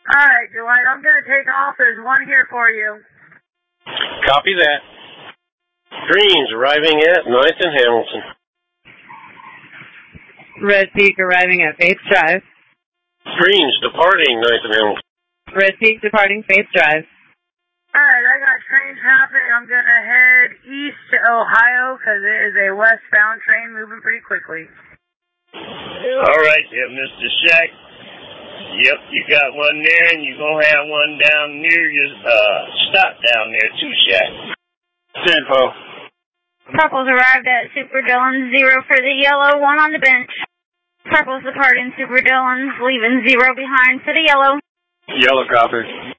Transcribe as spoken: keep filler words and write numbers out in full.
Alright, Dwight, I'm going to take off. There's one here for you. Copy that. Greens arriving at ninth and Hamilton. Red Peak arriving at Faith Drive. Greens departing ninth and Hamilton. Red Peak departing Faith Drive. Alright, I got train traffic. I'm going to head east to Ohio because it is a westbound train moving pretty quickly. Alright, yeah, Mister Shack. Yep, you got one there, and you're going to have one down near your uh, stop down there, too, Shack. Info. Purple's arrived at Super Dillon, zero for the yellow, one on the bench. Purple's departing Super Dillon's, leaving zero behind for the yellow. Yellow copy.